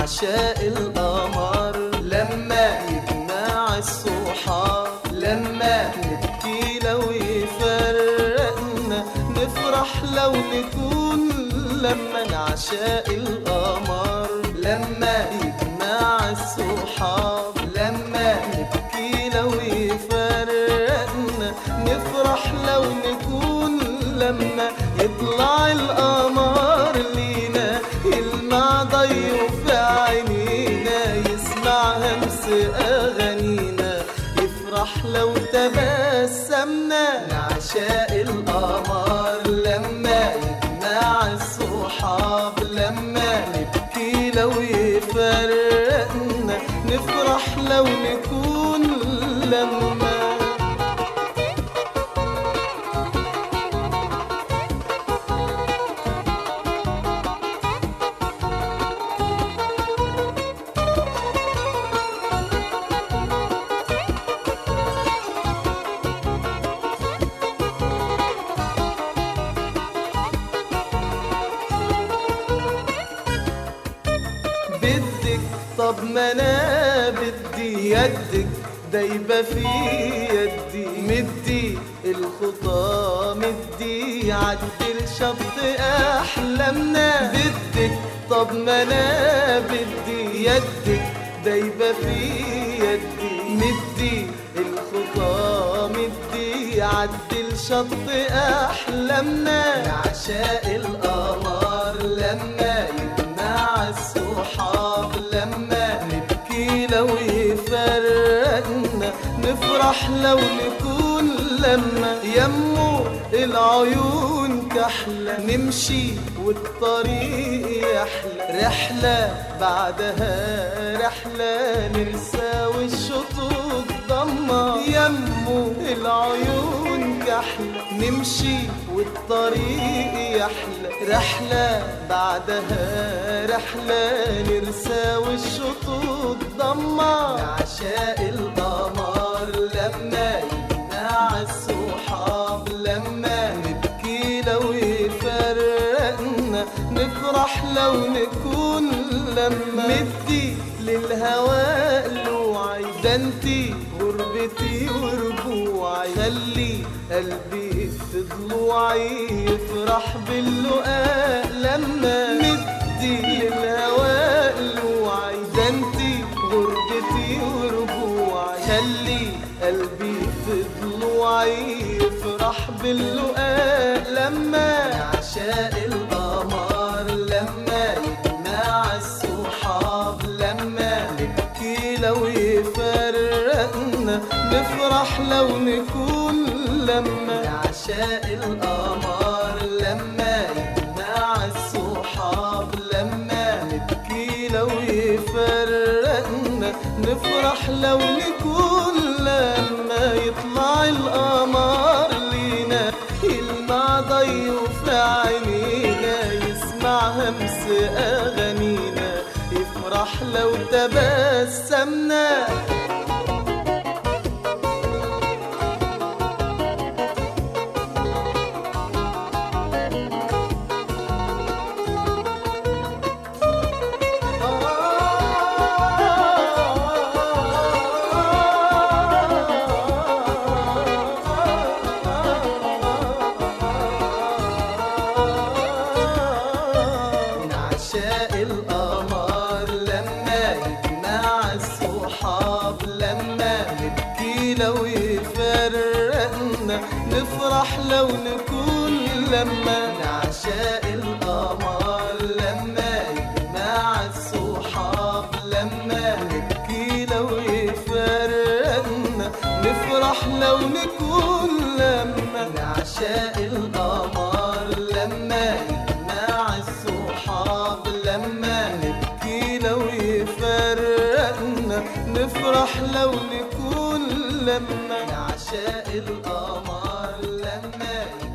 عشاق القمر لما يجمع الصحاب، لما نبكي لو يفرقنا، نفرح لو نكون لما نعشاق القمر لما يجمع الصحاب، لما نبكي لو يفرقنا، نفرح لو نكون لما يطلع القمر لينا، يلمع ضيه في عينينا، يسمع همس أغانينا، يفرح لو تبسمنا. نعشاق القمر لما يجمع الصحاب، لما نبكي لو يفرقنا، نفرح لو نكون لما بدك. طب ما انا بدي يدك دايبة في يدي، مدي الخطى مدي عدل شط احلامنا. بدك طب ما انا بدي يدك دايبة في يدي، مدي الخطى مدي عدل شط احلامنا. نعشاق القمر لما يجمع الصحاب، لما نبكي لو يفرقنا، نفرح لو نكون لما يمو العيون كحلة، نمشي والطريق يحلى، رحلة بعدها رحلة، ننسى والشطوط ضمة. يمو العيون كحلة، نمشي والطريق يحلى، رحلة بعدها رحلة، نرسى والشطوط ضمة. نعشاق القمر لما يجمع الصحاب، لما نبكي لو يفرقنا، نفرح لو نكون لما مدي للهواء لوعي، ده انتي غربتي ورجوعي، خلي قلبي في ضلوعي يفرح باللقاء لما مدي للهواء لوعي، ده انتي غربتي ورجوعي، خلي قلبي في ضلوعي يفرح باللقاء لما نعشاق القمر لما يجمع الصحاب، لما نبكي لو يفرقنا، نفرح لو نكون لما نعشاق القمر لما يجمع الصحاب، لما نبكي لو يفرقنا، نفرح لو نكون لما يطلع القمر لينا، يلمع ضيه في عينينا، يسمع همس أغانينا، يفرح لو تبسمنا. نعشاق القمر لما يجمع الصحاب، لما نبكي لو يفرقنا، نفرح لو نكون لما نعشاق القمر لما يجمع الصحاب، لما نبكي لو يفرقنا، نفرح لو نكون لما نعشاق القمر لما يجمع الصحاب، لما نبكي لو يفرقنا، نفرح لو نكون لما نعشاق القمر لما